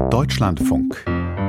Deutschlandfunk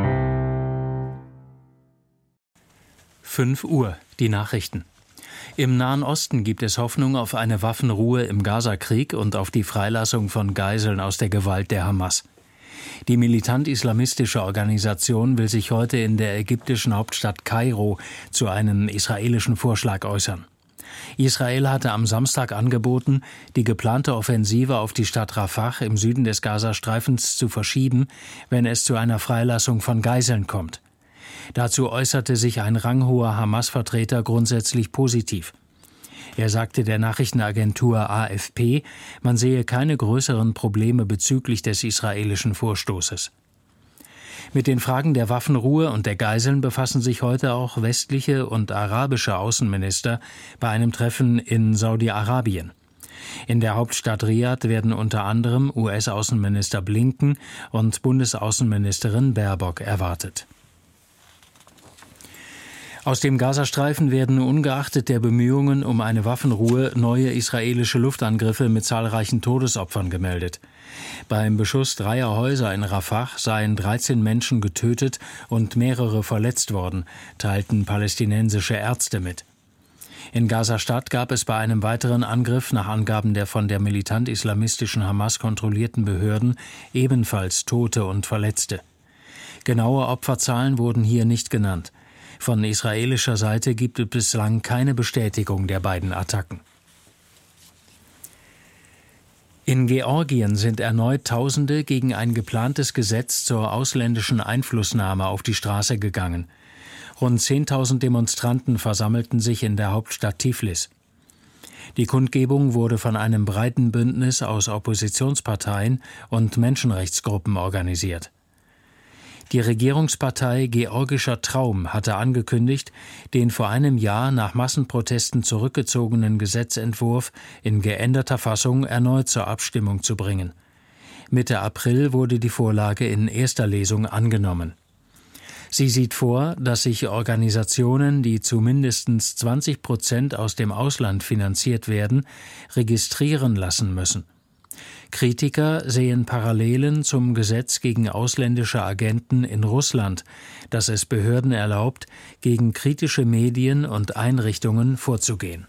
5 Uhr, die Nachrichten. Im Nahen Osten gibt es Hoffnung auf eine Waffenruhe im Gazakrieg und auf die Freilassung von Geiseln aus der Gewalt der Hamas. Die militant-islamistische Organisation will sich heute in der ägyptischen Hauptstadt Kairo zu einem israelischen Vorschlag äußern. Israel hatte am Samstag angeboten, die geplante Offensive auf die Stadt Rafah im Süden des Gazastreifens zu verschieben, wenn es zu einer Freilassung von Geiseln kommt. Dazu äußerte sich ein ranghoher Hamas-Vertreter grundsätzlich positiv. Er sagte der Nachrichtenagentur AFP, man sehe keine größeren Probleme bezüglich des israelischen Vorstoßes. Mit den Fragen der Waffenruhe und der Geiseln befassen sich heute auch westliche und arabische Außenminister bei einem Treffen in Saudi-Arabien. In der Hauptstadt Riad werden unter anderem US-Außenminister Blinken und Bundesaußenministerin Baerbock erwartet. Aus dem Gazastreifen werden ungeachtet der Bemühungen um eine Waffenruhe neue israelische Luftangriffe mit zahlreichen Todesopfern gemeldet. Beim Beschuss 3 Häuser in Rafah seien 13 Menschen getötet und mehrere verletzt worden, teilten palästinensische Ärzte mit. In Gaza-Stadt gab es bei einem weiteren Angriff nach Angaben der von der militant-islamistischen Hamas kontrollierten Behörden ebenfalls Tote und Verletzte. Genaue Opferzahlen wurden hier nicht genannt. Von israelischer Seite gibt es bislang keine Bestätigung der beiden Attacken. In Georgien sind erneut Tausende gegen ein geplantes Gesetz zur ausländischen Einflussnahme auf die Straße gegangen. Rund 10.000 Demonstranten versammelten sich in der Hauptstadt Tiflis. Die Kundgebung wurde von einem breiten Bündnis aus Oppositionsparteien und Menschenrechtsgruppen organisiert. Die Regierungspartei Georgischer Traum hatte angekündigt, den vor einem Jahr nach Massenprotesten zurückgezogenen Gesetzentwurf in geänderter Fassung erneut zur Abstimmung zu bringen. Mitte April wurde die Vorlage in erster Lesung angenommen. Sie sieht vor, dass sich Organisationen, die zu mindestens 20% aus dem Ausland finanziert werden, registrieren lassen müssen. Kritiker sehen Parallelen zum Gesetz gegen ausländische Agenten in Russland, das es Behörden erlaubt, gegen kritische Medien und Einrichtungen vorzugehen.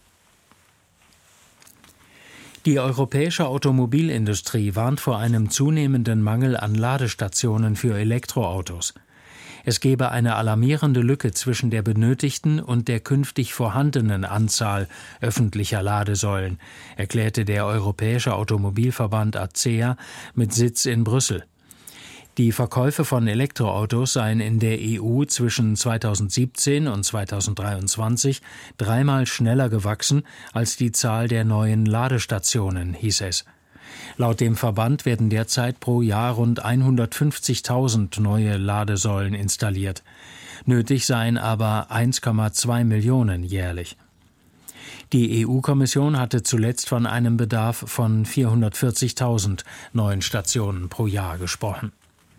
Die europäische Automobilindustrie warnt vor einem zunehmenden Mangel an Ladestationen für Elektroautos. Es gebe eine alarmierende Lücke zwischen der benötigten und der künftig vorhandenen Anzahl öffentlicher Ladesäulen, erklärte der Europäische Automobilverband ACEA mit Sitz in Brüssel. Die Verkäufe von Elektroautos seien in der EU zwischen 2017 und 2023 dreimal schneller gewachsen als die Zahl der neuen Ladestationen, hieß es. Laut dem Verband werden derzeit pro Jahr rund 150.000 neue Ladesäulen installiert. Nötig seien aber 1,2 Millionen jährlich. Die EU-Kommission hatte zuletzt von einem Bedarf von 440.000 neuen Stationen pro Jahr gesprochen.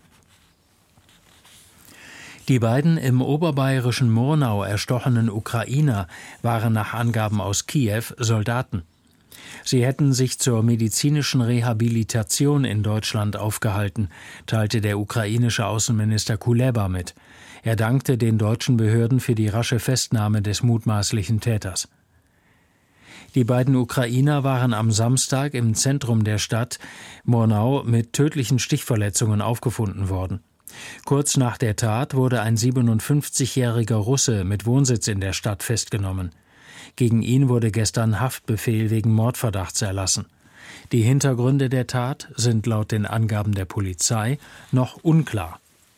Die beiden im oberbayerischen Murnau erstochenen Ukrainer waren nach Angaben aus Kiew Soldaten. Sie hätten sich zur medizinischen Rehabilitation in Deutschland aufgehalten, teilte der ukrainische Außenminister Kuleba mit. Er dankte den deutschen Behörden für die rasche Festnahme des mutmaßlichen Täters. Die beiden Ukrainer waren am Samstag im Zentrum der Stadt Murnau mit tödlichen Stichverletzungen aufgefunden worden. Kurz nach der Tat wurde ein 57-jähriger Russe mit Wohnsitz in der Stadt festgenommen. Gegen ihn wurde gestern Haftbefehl wegen Mordverdachts erlassen. Die Hintergründe der Tat sind laut den Angaben der Polizei noch unklar.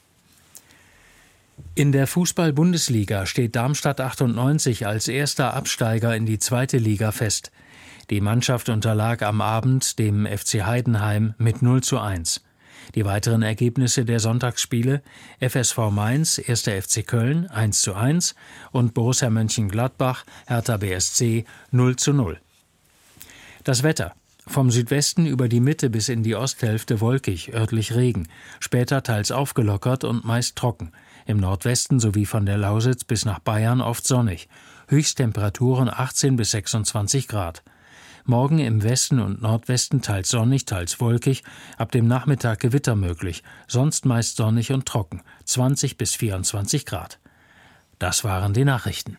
In der Fußball-Bundesliga steht Darmstadt 98 als erster Absteiger in die 2. Liga fest. Die Mannschaft unterlag am Abend dem FC Heidenheim mit 0:1. Die weiteren Ergebnisse der Sonntagsspiele: FSV Mainz, 1. FC Köln 1:1 und Borussia Mönchengladbach, Hertha BSC 0:0. Das Wetter: Vom Südwesten über die Mitte bis in die Osthälfte wolkig, örtlich Regen, später teils aufgelockert und meist trocken. Im Nordwesten sowie von der Lausitz bis nach Bayern oft sonnig. Höchsttemperaturen 18 bis 26 Grad. Morgen im Westen und Nordwesten teils sonnig, teils wolkig, ab dem Nachmittag Gewitter möglich, sonst meist sonnig und trocken, 20 bis 24 Grad. Das waren die Nachrichten.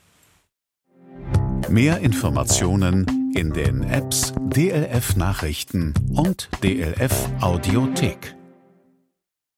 Mehr Informationen in den Apps DLF Nachrichten und DLF Audiothek.